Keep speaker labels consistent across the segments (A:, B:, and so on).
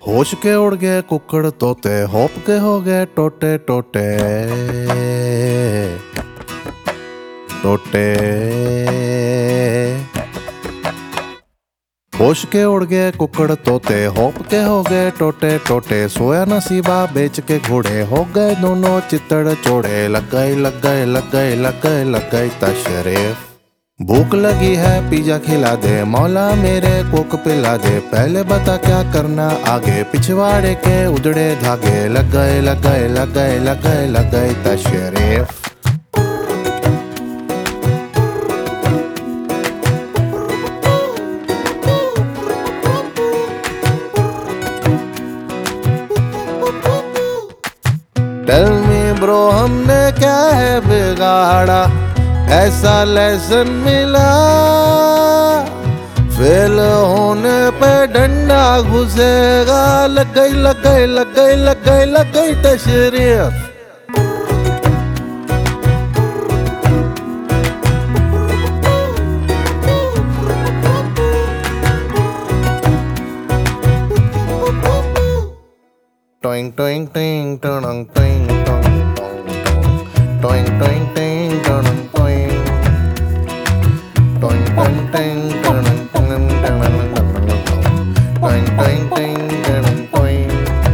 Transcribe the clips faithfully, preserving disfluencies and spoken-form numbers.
A: होश के उड़ गए कुक्कड़ तोते, होप के हो गए टोटे टोटे टोटे। होश के उड़ गए कुक्कड़ तोते, होप के हो गए टोटे टोटे। सोया नसीबा बेच के घोड़े, हो गए दोनों चित्तड़ चोड़े। लग गए लग गए लग गए लग गए लग गए तशरीफ। भूख लगी है पिज्जा खिला दे, मौला मेरे कोक पिला दे। पहले बता क्या करना आगे, पिछवाड़े के उधड़े धागे। लग गए लग गए लग गए लग गए लग गए तशरीफ। टेल मी ब्रो हमने क्या है बिगाड़ा, ऐसा लेसन मिला। फेल होने पे डंडा घुसेगा। लग गई लग गई लग गई लग गई लग गई तशरीफ। Towing towing towing towing towing towing towing towing towing towing towing towing towing towing towing towing towing towing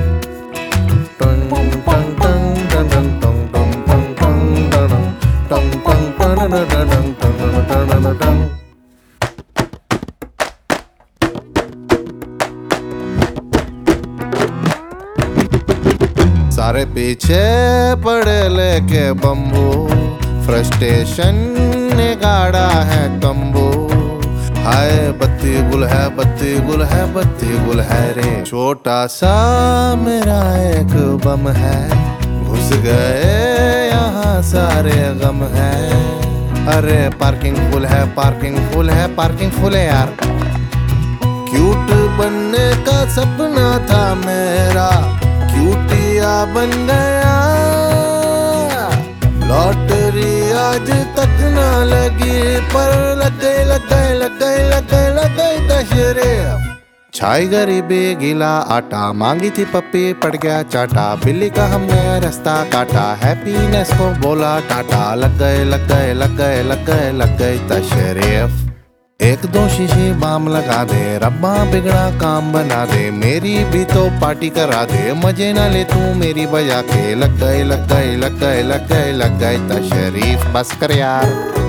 A: सारे पीछे पड़े लेके बम्बू, फ्रस्ट्रेशन ने गाड़ा है तंबू। हाय बत्ती गुल है बत्ती गुल है बत्ती गुल है रे। छोटा सा मेरा एक बम है, घुस गए यहाँ सारे गम है। अरे पार्किंग फुल है पार्किंग फुल है पार्किंग फुल है यार। क्यूट बनने का सपना था मेरा, क्यूटिया बन गया। लॉटरी आज तक ना लगी, पर लग गई लग गई लग गई लग गई लग गई तशरीफ। छाई गरीबी गीला आटा, मांगी थी पप्पी पड़ गया चाटा। बिल्ली का हमने रास्ता काटा, हैप्पीनेस को बोला टाटा। लग गए लग गए लग गए लग गए लग गई तशरीफ। एक दो शीशी बाम लगा दे, रब्बा बिगड़ा काम बना दे। मेरी भी तो पार्टी करा दे, मजे ना ले तू मेरी बजा के। लग गए लग गए लग गए लग गए लग गए तशरीफ। बस कर यार।